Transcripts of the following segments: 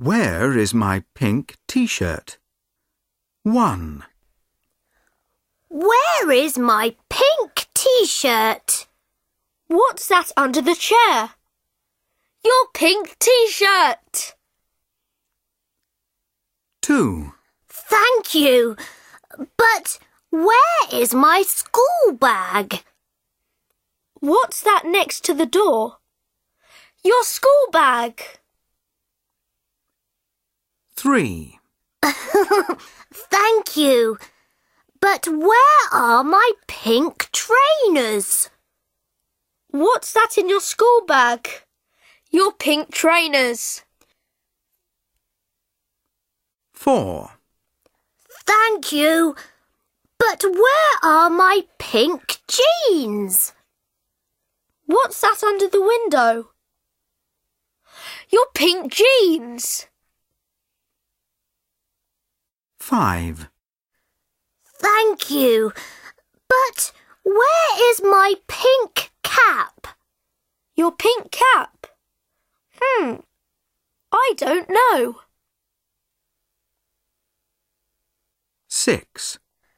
Where is my pink t-shirt? 1. Where is my pink t-shirt? What's that under the chair? Your pink t-shirt. 2. Thank you. But where is my school bag? What's that next to the door? Your school bag. 3. Thank you. But where are my pink trainers? What's that in your school bag? Your pink trainers. 4. Thank you. But where are my pink jeans? What's that under the window? Your pink jeans. 5. Thank you. But where is my pink cap? Your pink cap? I don't know. 6.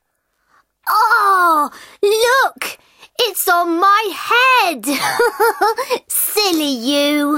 Oh, look! It's on my head! Silly you!